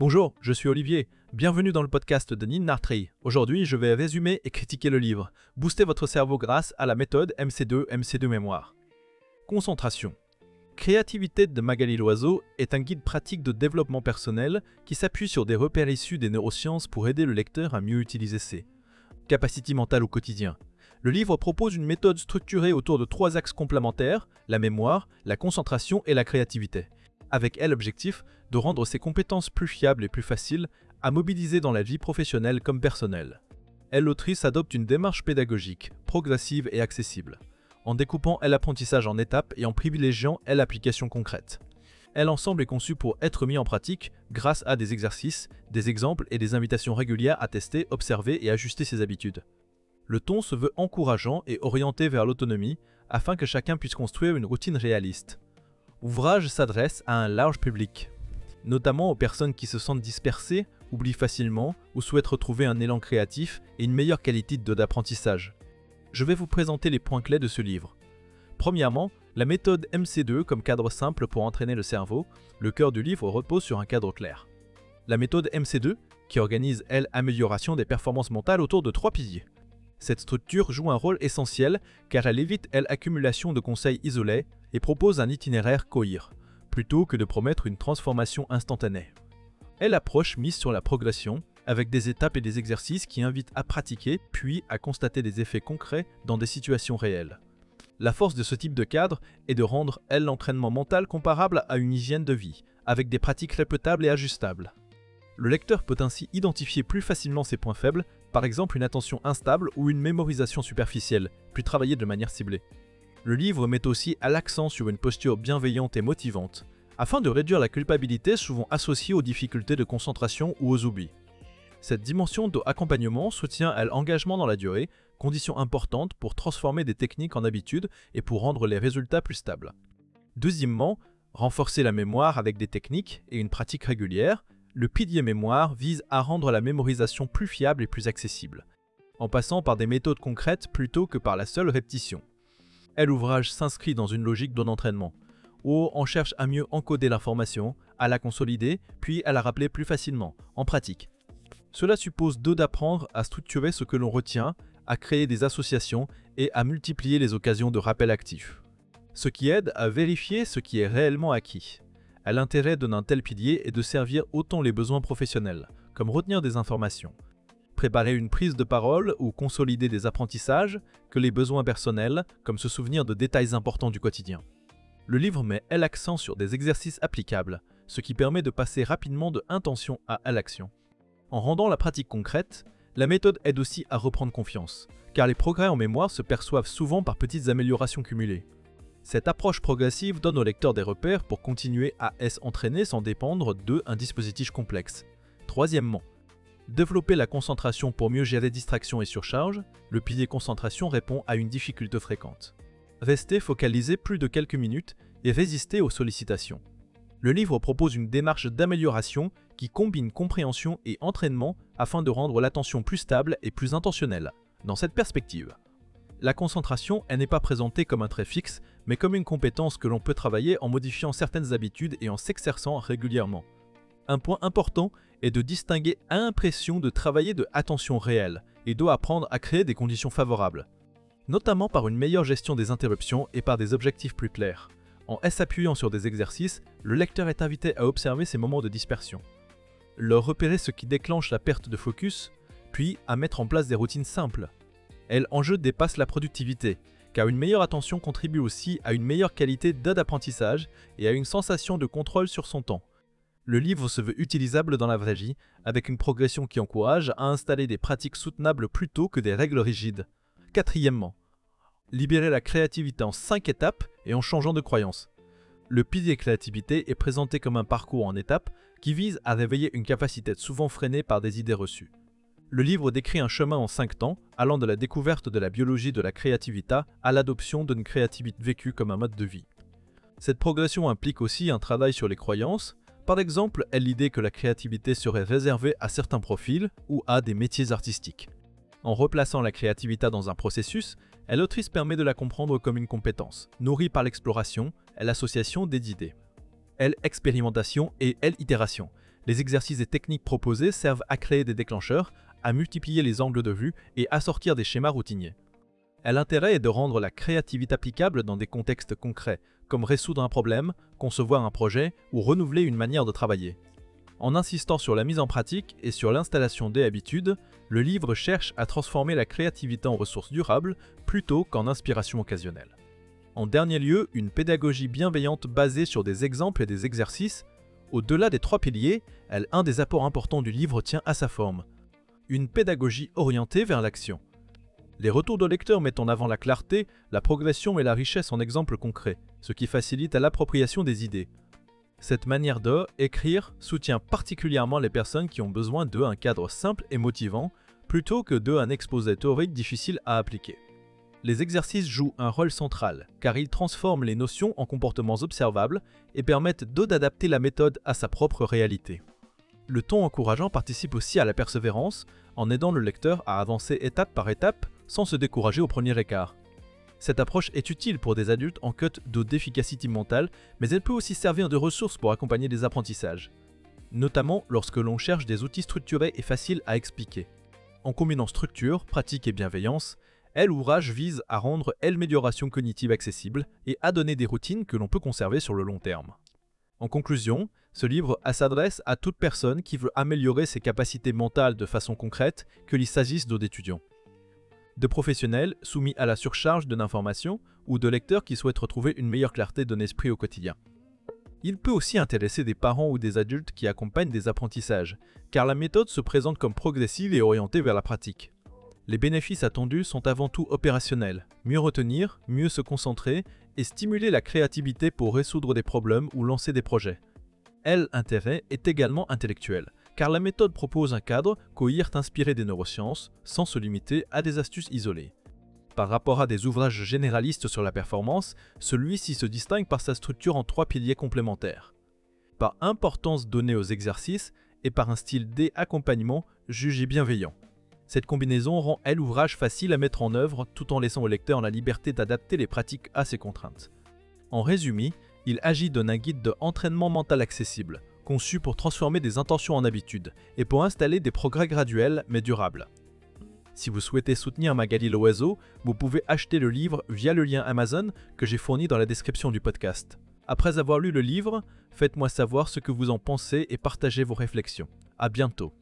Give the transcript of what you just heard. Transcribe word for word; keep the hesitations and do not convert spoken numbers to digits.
Bonjour, je suis Olivier. Bienvenue dans le podcast de Nin Nartri. Aujourd'hui, je vais résumer et critiquer le livre. Boostez votre cerveau grâce à la méthode M C deux, M C deux Mémoire. Concentration. Créativité de Magali Loiseau est un guide pratique de développement personnel qui s'appuie sur des repères issus des neurosciences pour aider le lecteur à mieux utiliser ses capacités mentales au quotidien. Le livre propose une méthode structurée autour de trois axes complémentaires, la mémoire, la concentration et la créativité, avec elle l'objectif de rendre ses compétences plus fiables et plus faciles à mobiliser dans la vie professionnelle comme personnelle. Elle, l'autrice, adopte une démarche pédagogique, progressive et accessible, en découpant l'apprentissage en étapes et en privilégiant l'application concrète. L'ensemble est conçu pour être mis en pratique grâce à des exercices, des exemples et des invitations régulières à tester, observer et ajuster ses habitudes. Le ton se veut encourageant et orienté vers l'autonomie afin que chacun puisse construire une routine réaliste. L'ouvrage s'adresse à un large public, notamment aux personnes qui se sentent dispersées, oublient facilement ou souhaitent retrouver un élan créatif et une meilleure qualité d'apprentissage. Je vais vous présenter les points clés de ce livre. Premièrement, la méthode M C deux comme cadre simple pour entraîner le cerveau. Le cœur du livre repose sur un cadre clair. La méthode M C deux, qui organise, elle, l'amélioration des performances mentales autour de trois piliers. Cette structure joue un rôle essentiel car elle évite l'accumulation de conseils isolés et propose un itinéraire cohérent, plutôt que de promettre une transformation instantanée. Elle approche mise sur la progression, avec des étapes et des exercices qui invitent à pratiquer puis à constater des effets concrets dans des situations réelles. La force de ce type de cadre est de rendre elle l'entraînement mental comparable à une hygiène de vie, avec des pratiques répétables et ajustables. Le lecteur peut ainsi identifier plus facilement ses points faibles, par exemple une attention instable ou une mémorisation superficielle, puis travailler de manière ciblée. Le livre met aussi à l'accent sur une posture bienveillante et motivante, afin de réduire la culpabilité souvent associée aux difficultés de concentration ou aux oublis. Cette dimension d'accompagnement soutient l'engagement dans la durée, condition importante pour transformer des techniques en habitudes et pour rendre les résultats plus stables. Deuxièmement, renforcer la mémoire avec des techniques et une pratique régulière. Le pilier mémoire vise à rendre la mémorisation plus fiable et plus accessible, en passant par des méthodes concrètes plutôt que par la seule répétition. L'ouvrage s'inscrit dans une logique de l'entraînement, où on cherche à mieux encoder l'information, à la consolider, puis à la rappeler plus facilement, en pratique. Cela suppose d'apprendre à structurer ce que l'on retient, à créer des associations et à multiplier les occasions de rappel actif. Ce qui aide à vérifier ce qui est réellement acquis. L'intérêt d'un tel pilier est de servir autant les besoins professionnels, comme retenir des informations, préparer une prise de parole ou consolider des apprentissages, que les besoins personnels, comme se souvenir de détails importants du quotidien. Le livre met l'accent sur des exercices applicables, ce qui permet de passer rapidement de intention à l'action. En rendant la pratique concrète, la méthode aide aussi à reprendre confiance, car les progrès en mémoire se perçoivent souvent par petites améliorations cumulées. Cette approche progressive donne au lecteur des repères pour continuer à s'entraîner sans dépendre d'un dispositif complexe. Troisièmement, développer la concentration pour mieux gérer distraction et surcharge. Le pilier concentration répond à une difficulté fréquente. Rester focalisé plus de quelques minutes et résister aux sollicitations. Le livre propose une démarche d'amélioration qui combine compréhension et entraînement afin de rendre l'attention plus stable et plus intentionnelle. Dans cette perspective, la concentration, elle n'est pas présentée comme un trait fixe, mais comme une compétence que l'on peut travailler en modifiant certaines habitudes et en s'exerçant régulièrement. Un point important est de distinguer l'impression de travailler de attention réelle et doit apprendre à créer des conditions favorables, notamment par une meilleure gestion des interruptions et par des objectifs plus clairs. En s'appuyant sur des exercices, le lecteur est invité à observer ces moments de dispersion, leur repérer ce qui déclenche la perte de focus, puis à mettre en place des routines simples. L'enjeu dépasse la productivité, car une meilleure attention contribue aussi à une meilleure qualité d'apprentissage et à une sensation de contrôle sur son temps. Le livre se veut utilisable dans la vraie vie, avec une progression qui encourage à installer des pratiques soutenables plutôt que des règles rigides. Quatrièmement, libérer la créativité en cinq étapes et en changeant de croyance. Le pilier créativité est présenté comme un parcours en étapes qui vise à réveiller une capacité souvent freinée par des idées reçues. Le livre décrit un chemin en cinq temps, allant de la découverte de la biologie de la créativité à l'adoption d'une créativité vécue comme un mode de vie. Cette progression implique aussi un travail sur les croyances. Par exemple, l'idée que la créativité serait réservée à certains profils ou à des métiers artistiques. En replaçant la créativité dans un processus, l'autrice permet de la comprendre comme une compétence, nourrie par l'exploration et l'association des idées. L, expérimentation et L, itération. Les exercices et techniques proposés servent à créer des déclencheurs, à multiplier les angles de vue et à sortir des schémas routiniers. L'intérêt est de rendre la créativité applicable dans des contextes concrets, comme résoudre un problème, concevoir un projet ou renouveler une manière de travailler. En insistant sur la mise en pratique et sur l'installation des habitudes, le livre cherche à transformer la créativité en ressource durable plutôt qu'en inspiration occasionnelle. En dernier lieu, une pédagogie bienveillante basée sur des exemples et des exercices. Au-delà des trois piliers, elle, un des apports importants du livre tient à sa forme. Une pédagogie orientée vers l'action. Les retours de lecteurs mettent en avant la clarté, la progression et la richesse en exemples concrets, ce qui facilite l'appropriation des idées. Cette manière de écrire soutient particulièrement les personnes qui ont besoin d'un cadre simple et motivant, plutôt que d'un exposé théorique difficile à appliquer. Les exercices jouent un rôle central, car ils transforment les notions en comportements observables et permettent d'adapter la méthode à sa propre réalité. Le ton encourageant participe aussi à la persévérance, en aidant le lecteur à avancer étape par étape sans se décourager au premier écart. Cette approche est utile pour des adultes en quête d'efficacité mentale, mais elle peut aussi servir de ressource pour accompagner des apprentissages, notamment lorsque l'on cherche des outils structurés et faciles à expliquer. En combinant structure, pratique et bienveillance, l'ouvrage vise à rendre l'amélioration cognitive accessible et à donner des routines que l'on peut conserver sur le long terme. En conclusion, ce livre s'adresse à toute personne qui veut améliorer ses capacités mentales de façon concrète, qu'il s'agisse d'étudiants, de professionnels soumis à la surcharge de l'information ou de lecteurs qui souhaitent retrouver une meilleure clarté de l'esprit au quotidien. Il peut aussi intéresser des parents ou des adultes qui accompagnent des apprentissages, car la méthode se présente comme progressive et orientée vers la pratique. Les bénéfices attendus sont avant tout opérationnels, mieux retenir, mieux se concentrer et stimuler la créativité pour résoudre des problèmes ou lancer des projets. L'intérêt est également intellectuel, car la méthode propose un cadre cohérent inspiré des neurosciences, sans se limiter à des astuces isolées. Par rapport à des ouvrages généralistes sur la performance, celui-ci se distingue par sa structure en trois piliers complémentaires. Par importance donnée aux exercices et par un style d'accompagnement jugé bienveillant. Cette combinaison rend l'ouvrage facile à mettre en œuvre tout en laissant au lecteur la liberté d'adapter les pratiques à ses contraintes. En résumé, il agit d'un guide d'entraînement mental accessible, conçu pour transformer des intentions en habitudes et pour installer des progrès graduels mais durables. Si vous souhaitez soutenir Magali Loiseau, vous pouvez acheter le livre via le lien Amazon que j'ai fourni dans la description du podcast. Après avoir lu le livre, faites-moi savoir ce que vous en pensez et partagez vos réflexions. À bientôt.